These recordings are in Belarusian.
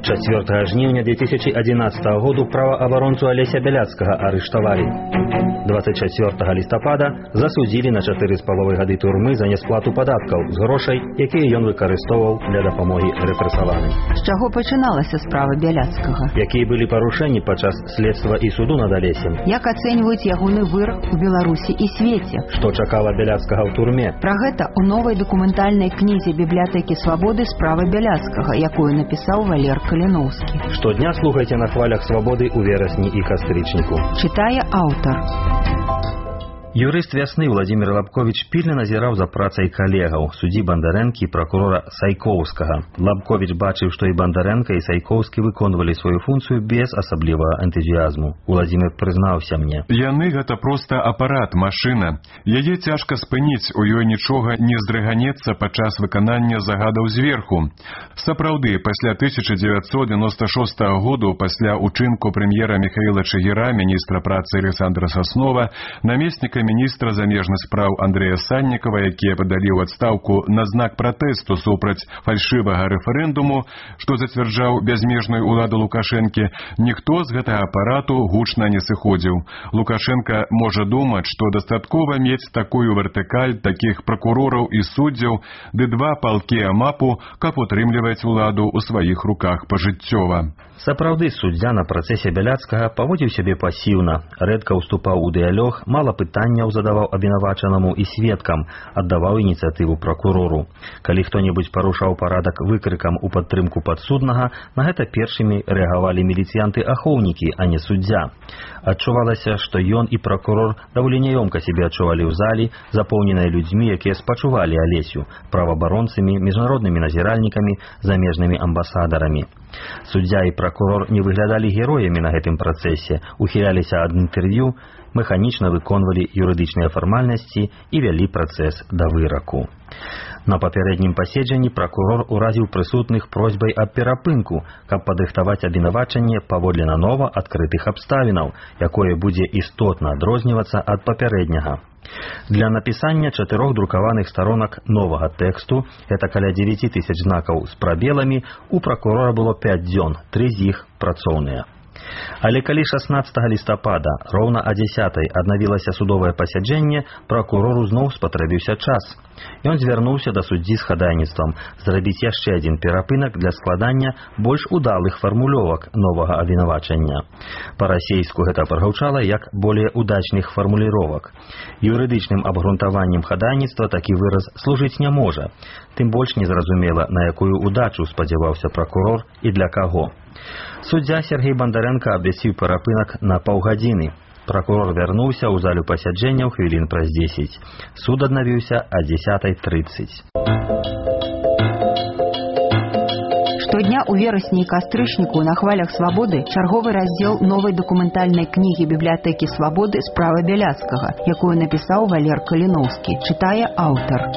4 жніўня 2011 году праваабаронцу Алеся Бяляцкага арыштавалі. 24 лістапада засудзілі на 4,5 гады турмы за нясплату падаткаў з грошай, якія ён выкарыстоўваў для дапамогі рэпрэсаваным. З чаго пачыналася справа Бяляцкага? Якія былі парушэнні падчас следства і суду над Алесем? Як ацэньваюць ягоны вырак у Беларусі і свеце? Што чакала Бяляцкага ў турме? Пра гэта ў новай дакументальнай кнізе бібліятэкі Свабоды «Справа Бяляцкага», якую напісаў Валер Каліноўскі. Штодня слухайце на хвалях Свабоды ў верасні і кастрычніку. Чытае аўтар. Юрыст «Вясны» Владзімір Лабковіч пільна назіраў за працай калегаў, суддзі Бандарэнкі і пракурора Сайкоўскага. Лабковіч бачыў, што і Бандарэнка, і Сайкоўскі выконвалі сваю функцыю без асаблівага энтузіязму. Владзімір прызнаўся мне. Яны гэта проста апарат, машына. Яе цяжка спыніць, у ёй нічога не здрыганецца падчас выканання загадаў зверху. Сапраўды, пасля 1996 году, пасля учынку прэм'ера Міхаіла Чыгіра, міністра працы Александра Саснова, намесніка міністра замежных спраў Андрэя Саннікава, якія падалі ў адстаўку на знак пратэсту супраць фальшывага рэферэндуму, што зацвярджаў бязмежную ўладу Лукашэнкі, ніхто з гэтага апарату гучна не сыходзіў. Лукашенка можа думаць, што дастаткова мець такую вертыкаль, такіх пракурораў і суддзяў, ды 2 палкі амапу, каб утрымліваць уладу ў сваіх руках пажыццёва. Сапраўды, суддзя на працэсе Бяляцкага паводзіў сябе пасіўна, рэдка ўступаў у дыялог, мала пытанняў задаваў абвінавачанаму і сведкам, аддаваў ініцыятыву пракурору. Калі хто-небудзь парушаў парадак выкрыкам у падтрымку падсуднага, на гэта першымі рэагавалі міліцыянты-ахоўнікі, а не суддзя. Адчувалася, што ён і пракурор даволі няёмка сябе адчувалі ў залі, запоўненай людзьмі, якія спачувалі Алесю, праваабаронцамі, міжнароднымі назіральнікамі, замежнымі амбасадарамі. Суддзя і пракурор не выглядалі героямі на гэтым працэсе, ухіляліся ад інтэрв'ю, механічна выконвалі юрыдычныя фармальнасці і вялі працэс да выраку. На папярэднім паседжанні пракурор уразіў прысутных просьбай аб перапынку, каб падрыхтаваць абвінавачанне паводле нанова адкрытых абставінаў, якое будзе істотна адрознівацца ад папярэдняга. Для напісання 4 друкаваных старонак новага тэксту, гэта каля 9 000 знакаў з прабеламі, у пракурора было 5 дзён, 3 з іх працоўныя. Але калі 16 лістапада роўна о 10-й аднавілася судовае пасяджэнне, пракурору зноў спатрэбіўся час. Ён звярнуўся да суддзі з хадайніцтвам зрабіць яшчэ адзін перапынак для складання больш удалых фармулёвак новага абвінавачання. Па-расейску гэта прагучала як более удачных фармуліровак. Юрыдычным абгрунтаваннем хадайніцтва такі выраз служыць не можа. Тым больш незразумела, на якую удачу спадзяваўся пракурор і для каго. Суддзя Сергей Бандарэнка абвясціў перапынак на паўгадзіны. Пракурор вярнуўся ў залю пасяджэнняў хвілін праз 10. Суд аднавіўся о 10:30. Штодня ў верасні і кастрычніку на хвалях Свабоды чарговы раздзел новай дакументальнай кнігі бібліятэкі Свабоды «Справа Бяляцкага», якую напісаў Валер Каліноўскі. Чытае аўтар.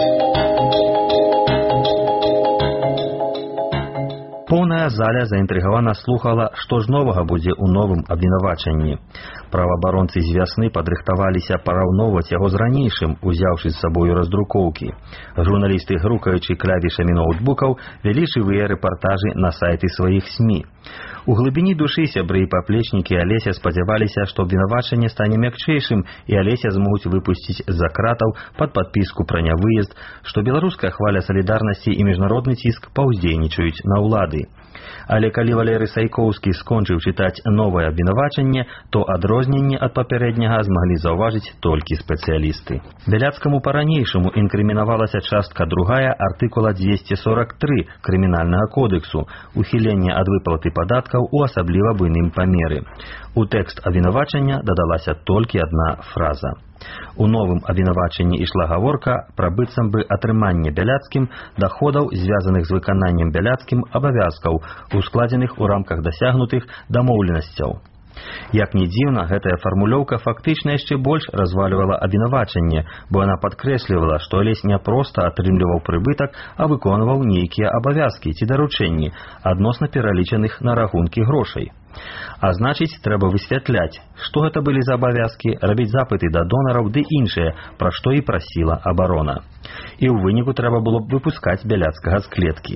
Поўная заля заінтрыгавана слухала, што ж новага будзе ў новым абвінавачанні. Праваабаронцы з «Вясны» падрыхтаваліся параўноўваць яго з ранейшым, узяўшы з сабою раздрукоўкі. Журналісты, грукаючы клавішамі ноутбукаў, вялі жывыя рэпартажы на сайты сваіх СМІ. У глыбіні душы сябры і паплечнікі Алеся спадзяваліся, што абвінавачанне стане мякчэйшым і Алеся змогуць выпусціць з-за кратаў пад падпіску пра нявыезд, што беларуская хваля салідарнасці і міжнародны ціск паўздзейнічаюць на ўлады. Але калі Валерый Сайкоўскі скончыў чытаць новае абвінавачанне, то адрозненне ад папярэдняга змаглі заўважыць толькі спецыялісты. Бяляцкаму па-ранейшаму інкрымінавалася частка 2 артыкула 243 Крымінальнага кодексу «Ухіленне ад выплаты падаткаў у асабліва буйным памеры». У тэкст абвінавачання дадалася толькі адна фраза. У новым абвінавачанні ішла гаворка пра быццам бы атрыманне Бяляцкім даходаў, звязаных з выкананнем Бяляцкім абавязкаў, ускладзеных у рамках дасягнутых дамоўленасцяў. Як ні дзіўна, гэтая фармулёўка фактычна яшчэ больш развальвала абвінавачанне, бо яна падкрэслівала, што Алесь не проста атрымліваў прыбытак, а выконваў нейкія абавязкі ці даручэнні, адносна пералічаных на рахункі грошай. А значыць, трэба высвятляць, што гэта былі за абавязкі, рабіць запыты да донараў ды іншае, пра што і прасіла абарона. І ў выніку трэба было б выпускаць Бяляцкага з клеткі.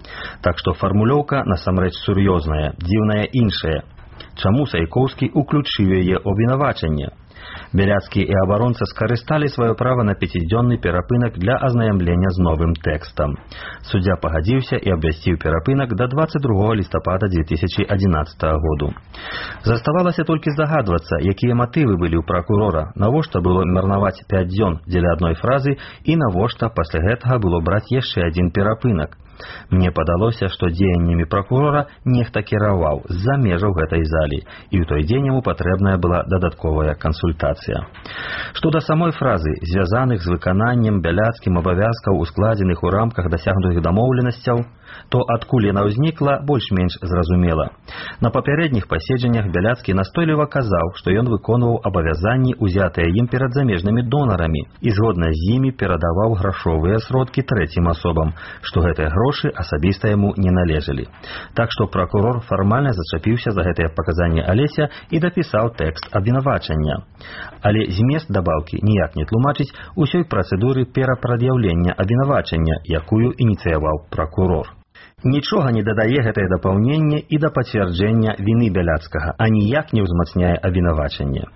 Так што фармулёўка насамрэч сур'ёзная, дзіўная іншая. Чаму Сайкоўскі уключыў яе ў абвінавачанне? Бяляцкі і абаронца скарысталі сваё права на 5-дзённы перапынак для азнаямлення з новым тэкстам. Суддзя пагадзіўся і абвясціў перапынак да 22 лістапада 2011 году. Заставалася толькі здагадвацца, якія матывы былі ў пракурора, навошта было марнаваць 5 дзён дзеля адной фразы і навошта пасля гэтага было браць яшчэ адзін перапынак. Мне падалося, што дзеяннямі пракурора нехта кіраваў з-за межаў гэтай залі, і ў той дзень яму патрэбная была дадатковая кансультацыя. Што да самой фразы, звязаных з выкананнем Бяляцкім абавязкаў, ускладзеных у рамках дасягнутых дамоўленасцяў, то адкуль яна ўзнікла, больш-менш зразумела. На папярэдніх паседжаннях Бяляцкі настойліва казаў, што ён выконваў абавязанні, узятыя ім перад замежнымі донарамі, і згодна з імі перадаваў грашовыя сродкі трэцім асобам, што гэтыя грошы асабіста яму не належалі. Так што пракурор фармальна зачапіўся за гэтыя паказанні Алеся і дапісаў тэкст абвінавачання. Але змест дабаўкі ніяк не тлумачыць усёй працэдуры перапрад'яўлення абвінавачання, якую ініцыяваў пракурор. Нічога не дадае гэтае дапаўненне і да пацвярджэння віны Бяляцкага, а ніяк не ўзмацняе абвінавачанне.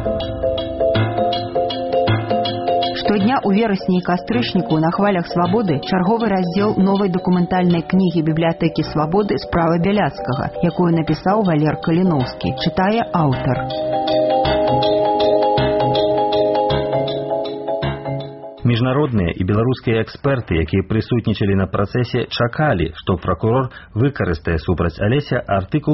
Штодня ў верасні і кастрычніку на хвалях свабоды чарговы раздзел новай дакументальнай кнігі бібліятэкі свабоды «Справа Бяляцкага», якую напісаў Валер Каліноўскі, чытае аўтар. Міжнародныя і беларускія эксперты, якія прысутнічалі на працэсе, чакалі, што пракурор выкарыстае супраць Алеся артыкул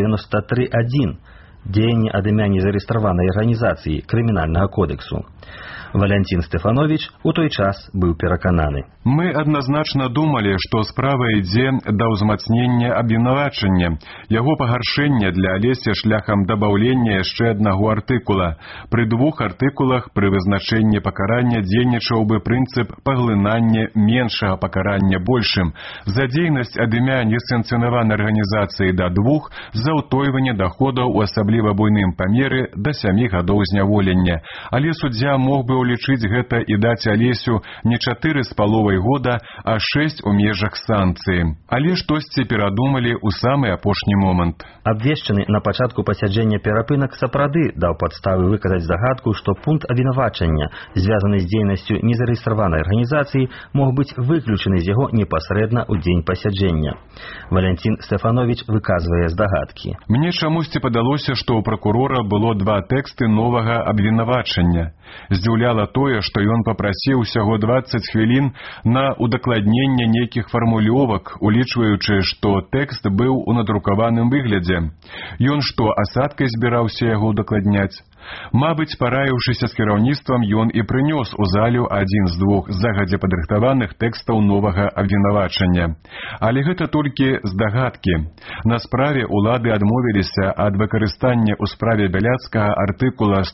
193.1 «Дзеянне ад імя незарэгістраванай арганізацыі» Крымінальнага кодексу. Валянцін Стэфановіч у той час быў перакананы. Мы адназначна думалі, што справа ідзе да ўзмацнення абвінавачання, яго пагаршэння для Алеся шляхам дабаўлення яшчэ аднаго артыкула. Пры 2 артыкулах пры вызначэнні пакарання дзейнічаў бы прынцып паглынання меншага пакарання большым, за дзейнасць ад імя несанкцыянаванай арганізацыі да 2, за ўтойванне даходаў у асабліва буйным памеры да 7 гадоў зняволення. Але суддзя мог бы улічыць гэта і даць Алесю не 4,5 года, а 6 у межах санкцыі. Але штосьці перадумалі ў самы апошні момант. Абвешчаны на пачатку пасяджэння перапынак сапраўды даў падставы выказаць здагадку, што пункт абвінавачання, звязаны з дзейнасцю незарэгістраванай арганізацыі, мог быць выключаны з яго непасрэдна ў дзень пасяджэння. Валянцін Стэфановіч выказвае здагадкі. Мне чамусьці падалося, што ў пракурора было 2 тэксты новага абвінавачання. Здзіўляла тое, што ён папрасіў усяго 20 хвілін на удакладненне нейкіх фармулёвак, улічваючы, што тэкст быў у надрукаваным выглядзе. Ён што, асадкай збіраўся яго удакладняць? Мабыць, параіўшыся з кіраўніцтвам, ён і прынёс у залю адзін з 2 загадзя падрыхтаваных тэкстаў новага абвінавачання. Але гэта толькі здагадкі. На справе улады адмовіліся ад выкарыстання ў справе Бяляцкага артыкула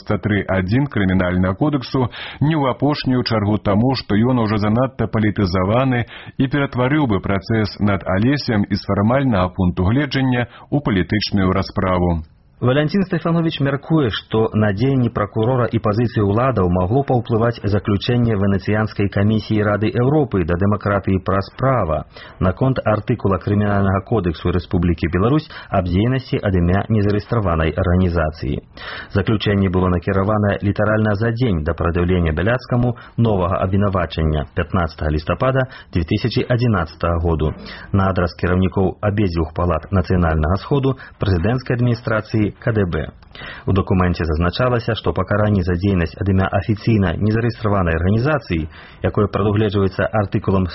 193.1 Крымінальнага кодексу не ў апошнюю чаргу таму, што ён ужо занадта палітызаваны і ператварыў бы працэс над Алесем з фармальнага пункту гледжання ў палітычную расправу. Валянцін Стэфановіч мяркуе, што на дзеянні пракурора і пазіцыі ўладаў магло паўплываць заключэнне Венецыянскай камісіі Рады Еўропы да дэмакратыі праз права наконт артыкула Крымінальнага кодексу Рэспублікі Беларусь аб дзейнасці ад імя незарэгістраванай арганізацыі. Заключэнне было накіравана літаральна за дзень да прад'яўлення Бяляцкаму новага абвінавачання 15 лістапада 2011 году на адрас кіраўнікоў абедзвюх палат нацыянальнага сходу, прэзідэнцкай адміністрацыі КДБ. У дакуменце зазначалася, што пакаранне за дзейнасць ад імя афіцыйна незарэгістраванай арганізацыі, якое прадугледжваецца артыкулам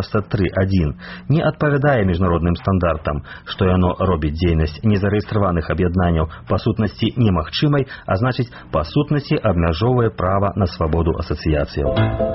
193.1, не адпавядае міжнародным стандартам, што яно робіць дзейнасць незарэгістраваных аб'яднанняў па сутнасці немагчымай, а значыць, па сутнасці абмяжоўвае права на свабоду асацыяцыяў.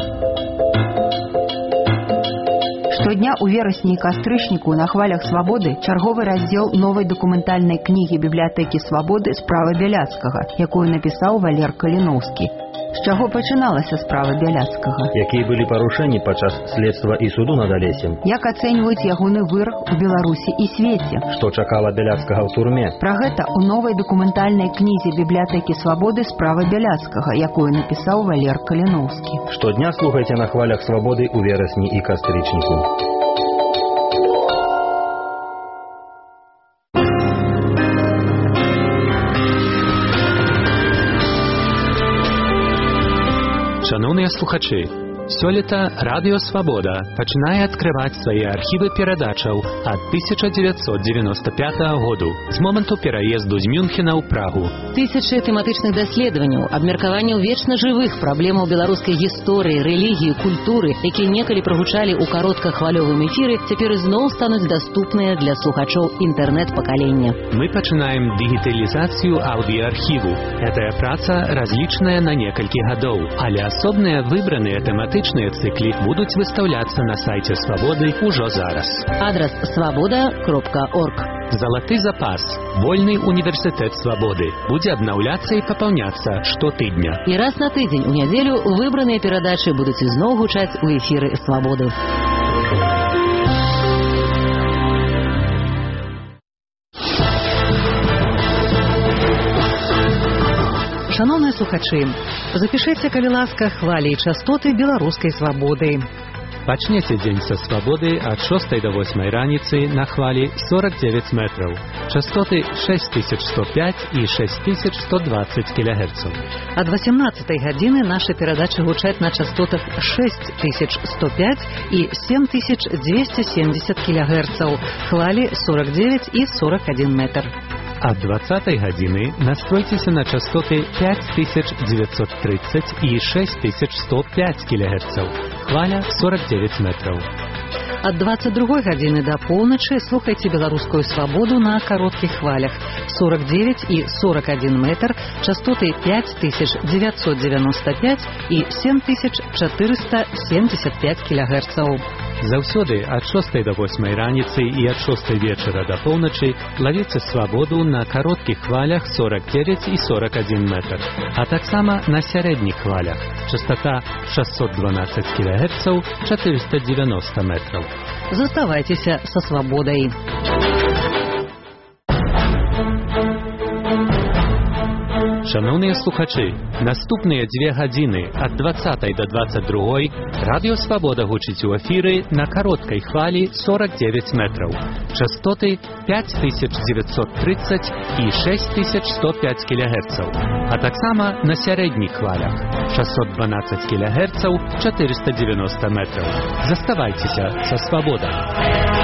Штодня ў верасні і кастрычніку на хвалях свабоды чарговы раздзел новай дакументальнай кнігі бібліятэкі свабоды «Справа Бяляцкага», якую напісаў Валер Каліноўскі. З чаго пачыналася справа Бяляцкага? Якія былі парушэнні падчас следства і суду над Алесем? Як ацэньваюць ягоны вырак у Беларусі і свеце? Што чакала Бяляцкага ў турме? Пра гэта ў новай дакументальнай кнізе бібліятэкі свабоды «Справа Бяляцкага», якую напісаў Валер Каліноўскі. Штодня слухайце на хвалях свабоды ў верасні і кастрычніку. Шановныя слухачы, сёлета Радыё Свабода пачынае адкрываць свае архівы перадачаў ад 1995 году, з моманту пераезду з Мюнхена ў Прагу. Тысячы тэматычных даследаванняў, абмеркаванняў вечна жывых праблемаў беларускай гісторыі, рэлігіі, культуры, якія некалі прагучалі ў кароткахвалёвым эфіры, цяпер ізноў стануць даступныя для слухачоў інтэрнэт-пакалення. Мы пачынаем дыгіталізацыю аўдыаархіву. Гэтая праца разлічаная на некалькі гадоў, але асобныя выбраныя тэматычныя циклы будуць выстаўляцца на сайце Свабоды ўжо зараз. Адрас свабода.орг. Залаты запас. Вольны універсітэт Свабоды будзе абнаўляцца і папаўняцца штотыдня. І раз на тыдзень у нядзелю выбраныя перадачы будуць ізноў гучаць у эфіры Свабоды. Шановныя слухачы, запішыце, калі ласка, хвалі і частоты беларускай свабоды. Пачнеце дзень са свабоды ад 6 до 8 раніцы на хвалі 49 метраў. Частоты 6105 і 6120 кГц. Ад 18 гадзіны нашы перадачы гучаць на частотах 6105 і 7270 кГц, хвалі 49 і 41 метр. Ад 20 гадзіны настройцеся на частоты 5930 і 6105 кГц, хваля 49 метраў. Ад 22 гадзіны да поўначы слухайце беларускую свабоду на кароткіх хвалях 49 і 41 метр, частоты 5995 і 7475 кГц. Заўсёды ад 6 до 8 раніцы і ад 6 вечара да поўначы лавіце свабоду на кароткіх хвалях 49 і 41 метр, а таксама на сярэдніх хвалях. Частота 612 кГц, 490 метраў. Заставайцеся са свабодай. Шановныя слухачы, наступныя 2 гадзіны ад 20 до 22 Радыё Свабода гучыць у эфіры на кароткай хвалі 49 метраў. Частоты 5930 і 6105 кГц, а таксама на сярэдніх хвалях 612 кГц, 490 метраў. Заставайцеся са свабодай.